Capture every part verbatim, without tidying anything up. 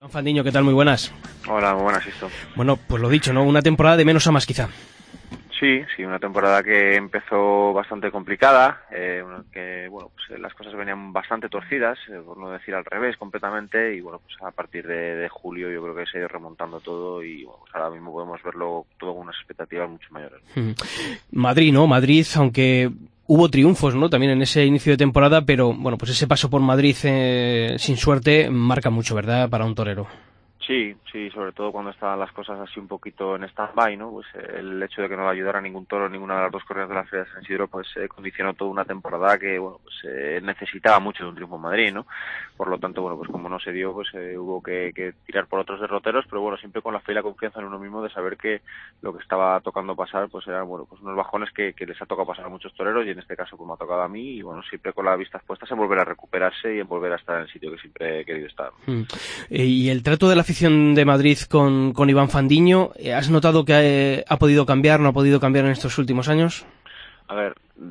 Fandiño, ¿qué tal? Muy buenas. Hola, muy buenas, Sisto. Bueno, pues lo dicho, ¿no? Una temporada de menos a más, quizá. Sí, sí, una temporada que empezó bastante complicada, eh, que, bueno, pues las cosas venían bastante torcidas, eh, por no decir al revés completamente, y bueno, pues a partir de, de julio yo creo que se ha ido remontando todo y bueno, pues ahora mismo podemos verlo todo con unas expectativas mucho mayores. Hmm. Madrid, ¿no? Madrid, aunque hubo triunfos, ¿no? También en ese inicio de temporada, pero bueno, pues ese paso por Madrid eh, sin suerte marca mucho, ¿verdad? Para un torero. Sí, sí, sobre todo cuando estaban las cosas así un poquito en stand-by, ¿no? Pues eh, el hecho de que no le ayudara ningún toro, ninguna de las dos corridas de la Feria de San Isidro, pues eh, condicionó toda una temporada que, bueno, pues eh, necesitaba mucho de un triunfo en Madrid, ¿no? Por lo tanto, bueno, pues como no se dio, pues eh, hubo que, que tirar por otros derroteros, pero bueno, siempre con la fe y la confianza en uno mismo de saber que lo que estaba tocando pasar, pues eran, bueno, pues unos bajones que, que les ha tocado pasar a muchos toreros y en este caso pues me ha tocado a mí y bueno, siempre con las vistas puestas en volver a recuperarse y en volver a estar en el sitio que siempre he querido estar. Hmm. Y el trato de la afición de Madrid con, con Iván Fandiño, ¿has notado que ha, ha podido cambiar, no ha podido cambiar en estos últimos años? A ver,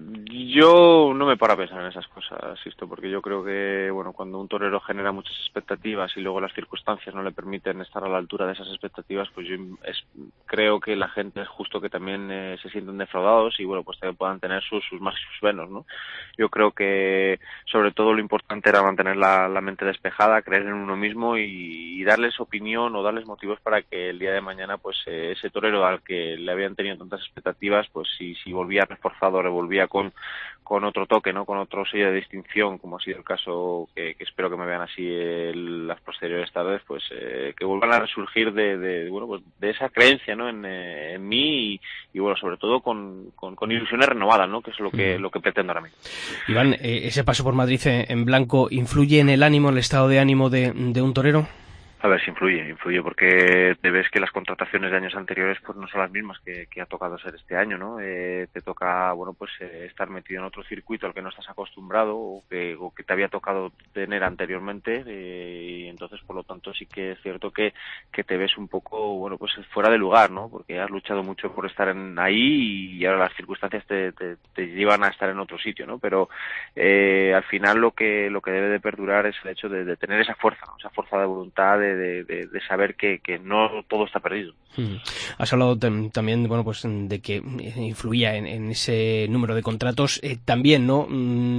yo no me paro a pensar en esas cosas, Sisto, porque yo creo que, bueno, cuando un torero genera muchas expectativas y luego las circunstancias no le permiten estar a la altura de esas expectativas, pues yo es, creo que la gente es justo que también eh, se sienten defraudados y, bueno, pues también puedan tener sus, sus más y sus menos, ¿no? Yo creo que, sobre todo, lo importante era mantener la, la mente despejada, creer en uno mismo y, y darles opinión o darles motivos para que el día de mañana, pues, eh, ese torero al que le habían tenido tantas expectativas, pues, si, si volvía reforzado le volvía con, con otro toque, ¿no? Con otro sello de distinción, como ha sido el caso que, que espero que me vean así el, las posteriores tardes, pues eh, que vuelvan a resurgir de, de bueno pues de esa creencia, ¿no? En, eh, en mí y, y bueno, sobre todo con, con, con ilusiones renovadas, ¿no? Que es lo que, lo que pretendo ahora mismo. Iván, eh, ese paso por Madrid en, en blanco, ¿influye en el ánimo, el estado de ánimo de, de un torero? A ver, si influye, influye porque te ves que las contrataciones de años anteriores pues no son las mismas que, que ha tocado ser este año, ¿no? Eh, te toca, bueno, pues eh, estar metido en otro circuito al que no estás acostumbrado o que, o que te había tocado tener anteriormente eh, y entonces, por lo tanto, sí que es cierto que, que te ves un poco, bueno, pues fuera de lugar, ¿no? Porque has luchado mucho por estar en, ahí y ahora las circunstancias te, te, te llevan a estar en otro sitio, ¿no? Pero eh, al final lo que, lo que debe de perdurar es el hecho de, de tener esa fuerza, ¿no? Esa fuerza de voluntad, de De, de, de saber que, que no todo está perdido. Hmm. Has hablado también, bueno, pues de que influía en, en ese número de contratos. Eh, también, ¿no?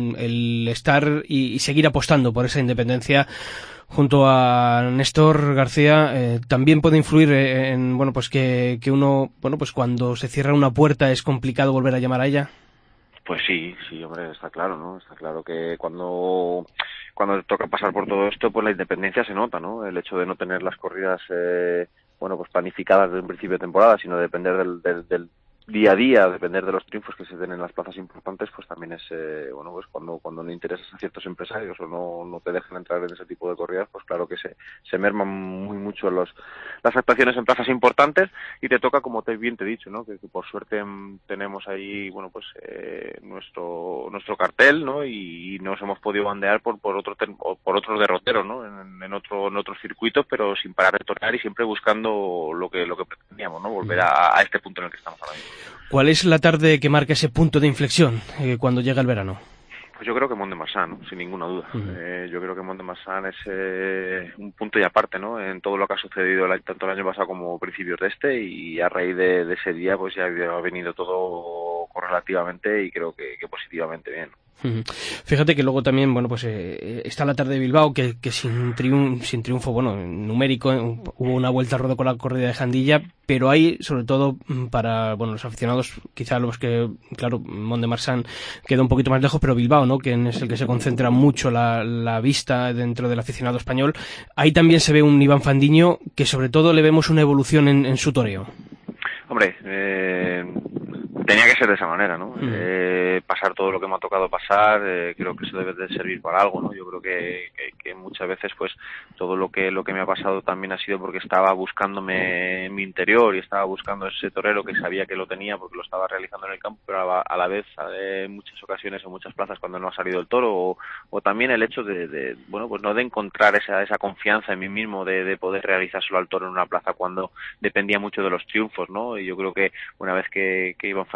El estar y, y seguir apostando por esa independencia junto a Néstor García eh, también puede influir en, bueno, pues que, que uno, bueno, pues cuando se cierra una puerta es complicado volver a llamar a ella. Pues sí, sí, hombre, está claro, ¿no? Está claro que cuando cuando te toca pasar por todo esto, pues la independencia se nota, ¿no? El hecho de no tener las corridas, eh, bueno, pues planificadas desde un principio de temporada, sino depender del, del, del día a día, depender de los triunfos que se den en las plazas importantes, pues también es, eh, bueno, pues cuando cuando no interesas a ciertos empresarios o no, no te dejan entrar en ese tipo de corridas, pues claro que se, se merman muy mucho los las actuaciones en plazas importantes y te toca, como te bien te he dicho, ¿no? Que, que por suerte m, tenemos ahí, bueno, pues eh, nuestro nuestro cartel, ¿no? Y, y nos hemos podido bandear por por otro por otros derroteros, ¿no? En, en otro en otros circuitos, pero sin parar de torear y siempre buscando lo que lo que pretendíamos, ¿no? Volver a, a este punto en el que estamos ahora mismo. ¿Cuál es la tarde que marca ese punto de inflexión eh, cuando llega el verano? Pues yo creo que Mont de Marsan, ¿no? Sin ninguna duda. Uh-huh. Eh, yo creo que Mont de Marsan es eh, un punto y aparte, ¿no? En todo lo que ha sucedido el, tanto el año pasado como principios de este y a raíz de, de ese día pues ya ha venido todo correlativamente y creo que, que positivamente bien. Uh-huh. Fíjate que luego también, bueno, pues eh, está la tarde de Bilbao, que, que sin, triun, sin triunfo, bueno, numérico, eh, hubo una vuelta al ruedo con la corrida de Jandilla, pero hay, sobre todo, para, bueno, los aficionados, quizá los que, claro, Mont de Marsan queda un poquito más lejos, pero Bilbao, ¿no?, que es el que se concentra mucho la, la vista dentro del aficionado español, ahí también se ve un Iván Fandiño que, sobre todo, le vemos una evolución en, en su toreo. Hombre, eh... tenía que ser de esa manera, ¿no? Uh-huh. Eh, pasar todo lo que me ha tocado pasar, eh, creo que eso debe de servir para algo, ¿no? Yo creo que, que, que muchas veces, pues, todo lo que lo que me ha pasado también ha sido porque estaba buscándome en mi interior y estaba buscando ese torero que sabía que lo tenía porque lo estaba realizando en el campo, pero a, a la vez, en muchas ocasiones, en muchas plazas, cuando no ha salido el toro, o, o también el hecho de, de, bueno, pues no de encontrar esa esa confianza en mí mismo, de, de poder realizárselo al toro en una plaza cuando dependía mucho de los triunfos, ¿no? Y yo creo que una vez que, que Iván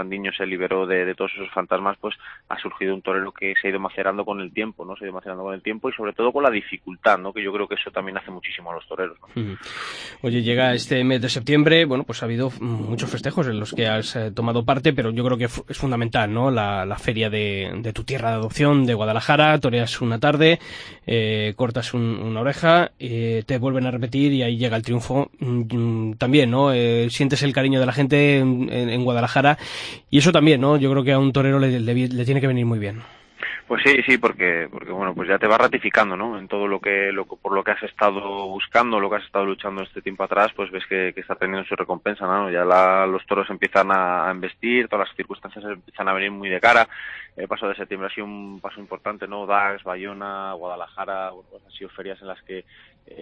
Fandiño se liberó de, de todos esos fantasmas, pues ha surgido un torero que se ha ido macerando con el tiempo, ¿no? Se ha ido macerando con el tiempo y sobre todo con la dificultad, ¿no? Que yo creo que eso también hace muchísimo a los toreros, ¿no? Mm. Oye, llega este mes de septiembre, bueno, pues ha habido muchos festejos en los que has eh, tomado parte, pero yo creo que es fundamental, ¿no? La, la feria de, de tu tierra de adopción de Guadalajara, toreas una tarde, eh, cortas un, una oreja, eh, te vuelven a repetir y ahí llega el triunfo. Mm, también, ¿no? Eh, sientes el cariño de la gente en, en, en Guadalajara y eso también, ¿no? Yo creo que a un torero le, le, le tiene que venir muy bien. Pues sí, sí, porque, porque bueno, pues ya te va ratificando, ¿no? En todo lo que, lo, por lo que has estado buscando, lo que has estado luchando este tiempo atrás, pues ves que, que está teniendo su recompensa, ¿no? Ya la, los toros empiezan a, a embestir, todas las circunstancias empiezan a venir muy de cara. El paso de septiembre ha sido un paso importante, ¿no? Dax, Bayona, Guadalajara, bueno, pues han sido ferias en las que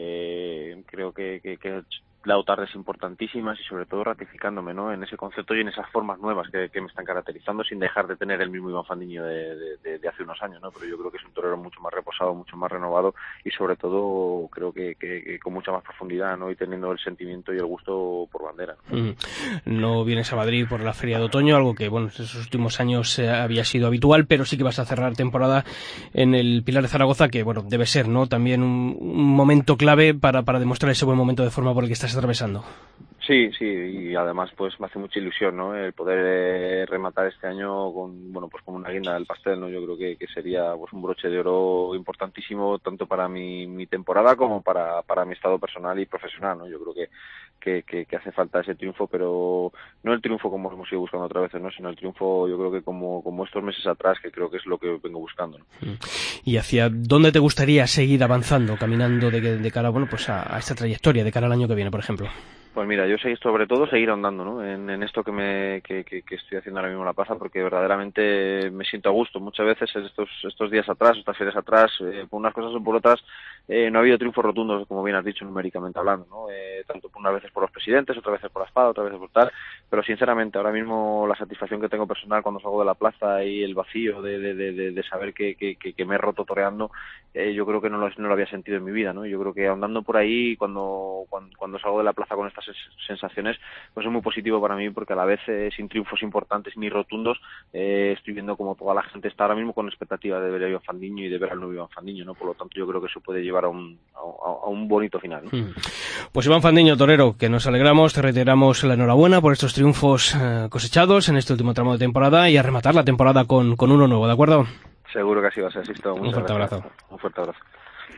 eh, creo que, que, que dado tardes importantísimas y sobre todo ratificándome, ¿no? En ese concepto y en esas formas nuevas que, que me están caracterizando, sin dejar de tener el mismo Iván Fandiño de, de, de, de hace unos años, ¿no? Pero yo creo que es un torero mucho más reposado, mucho más renovado y sobre todo creo que, que, que con mucha más profundidad, ¿no? Y teniendo el sentimiento y el gusto por bandera, ¿no? Mm. No vienes a Madrid por la feria de otoño, algo que, bueno, en esos últimos años eh, había sido habitual, pero sí que vas a cerrar temporada en el Pilar de Zaragoza, que, bueno, debe ser, ¿no? También un, un momento clave para, para demostrar ese buen momento de forma por el que estás atravesando. Sí, sí, y además pues me hace mucha ilusión, ¿no? El poder eh, rematar este año con, bueno, pues como una guinda del pastel, ¿no? Yo creo que, que sería pues un broche de oro importantísimo tanto para mi, mi temporada como para, para mi estado personal y profesional, ¿no? Yo creo que, que, que, que hace falta ese triunfo, pero no el triunfo como hemos ido buscando otras veces, ¿no? Sino el triunfo, yo creo que como, como estos meses atrás, que creo que es lo que vengo buscando, ¿no? ¿Y hacia dónde te gustaría seguir avanzando, caminando de, de cara, bueno, pues a, a esta trayectoria, de cara al año que viene, por ejemplo? Pues mira, yo sé sobre todo seguir ahondando, ¿no? En, en esto que me que, que, que estoy haciendo ahora mismo en La Plaza, porque verdaderamente me siento a gusto. Muchas veces estos estos días atrás, estas ferias atrás, eh, por unas cosas o por otras, eh, no ha habido triunfos rotundos, como bien has dicho, numéricamente hablando, ¿no? Eh, tanto por unas veces por los presidentes, otras veces por la espada, otras veces por tal, pero sinceramente ahora mismo la satisfacción que tengo personal cuando salgo de La Plaza y el vacío de, de, de, de saber que, que, que me he roto toreando, eh, yo creo que no lo, no lo había sentido en mi vida, ¿no? Yo creo que ahondando por ahí, cuando, cuando, cuando salgo de La Plaza con estas sensaciones, pues es muy positivo para mí porque a la vez eh, sin triunfos importantes ni rotundos eh, estoy viendo como toda la gente está ahora mismo con expectativa de ver a Iván Fandiño y de ver al nuevo Iván Fandiño, ¿no? Por lo tanto yo creo que eso puede llevar a un, a, a un bonito final, ¿no? Hmm. Pues Iván Fandiño, torero, que nos alegramos, te reiteramos la enhorabuena por estos triunfos eh, cosechados en este último tramo de temporada y a rematar la temporada con, con uno nuevo, ¿de acuerdo? Seguro que así va a ser, Sisto. Un fuerte abrazo. Un fuerte abrazo.